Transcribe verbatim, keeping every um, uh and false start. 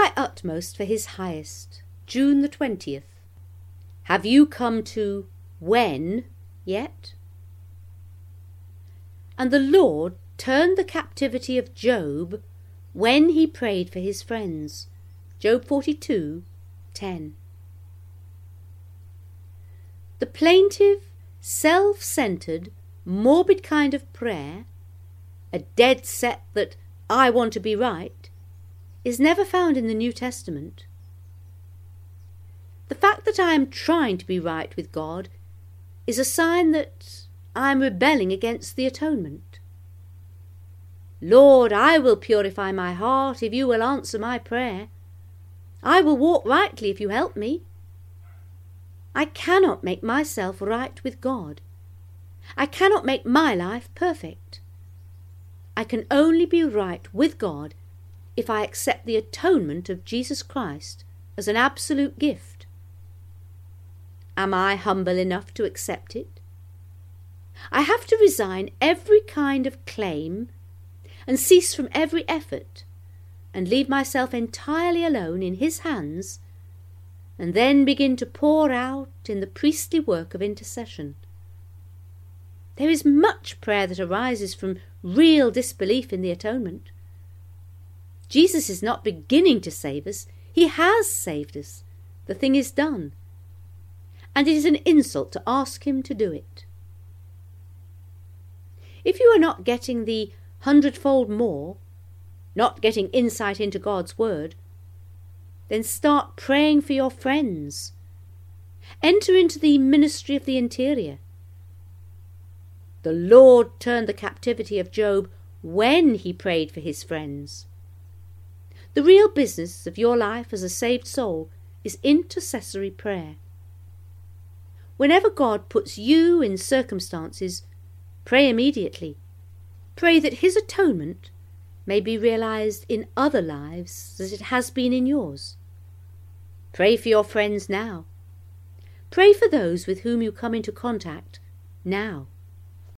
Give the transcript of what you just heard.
my utmost for his highest. June the twentieth. Have you come to when yet? And the Lord turned the captivity of Job when he prayed for his friends. Job forty-two, ten. The plaintive, self-centred, morbid kind of prayer, a dead set that I want to be right, is never found in the New Testament. The fact that I am trying to be right with God is a sign that I am rebelling against the atonement. Lord, I will purify my heart if you will answer my prayer. I will walk rightly if you help me. I cannot make myself right with God. I cannot make my life perfect. I can only be right with God if I accept the atonement of Jesus Christ as an absolute gift. Am I humble enough to accept it? I have to resign every kind of claim and cease from every effort and leave myself entirely alone in his hands, and then begin to pour out in the priestly work of intercession. There is much prayer that arises from real disbelief in the atonement. Jesus is not beginning to save us. He has saved us. The thing is done. And it is an insult to ask him to do it. If you are not getting the hundredfold more, not getting insight into God's word, then start praying for your friends. Enter into the ministry of the interior. The Lord turned the captivity of Job when he prayed for his friends. The real business of your life as a saved soul is intercessory prayer. Whenever God puts you in circumstances, pray immediately. Pray that his atonement may be realized in other lives as it has been in yours. Pray for your friends now. Pray for those with whom you come into contact now.